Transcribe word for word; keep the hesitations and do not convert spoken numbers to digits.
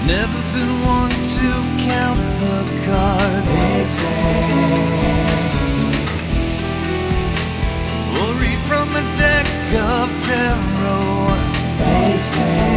Never been one to count the cards, They say, or read from a deck of tarot. they say.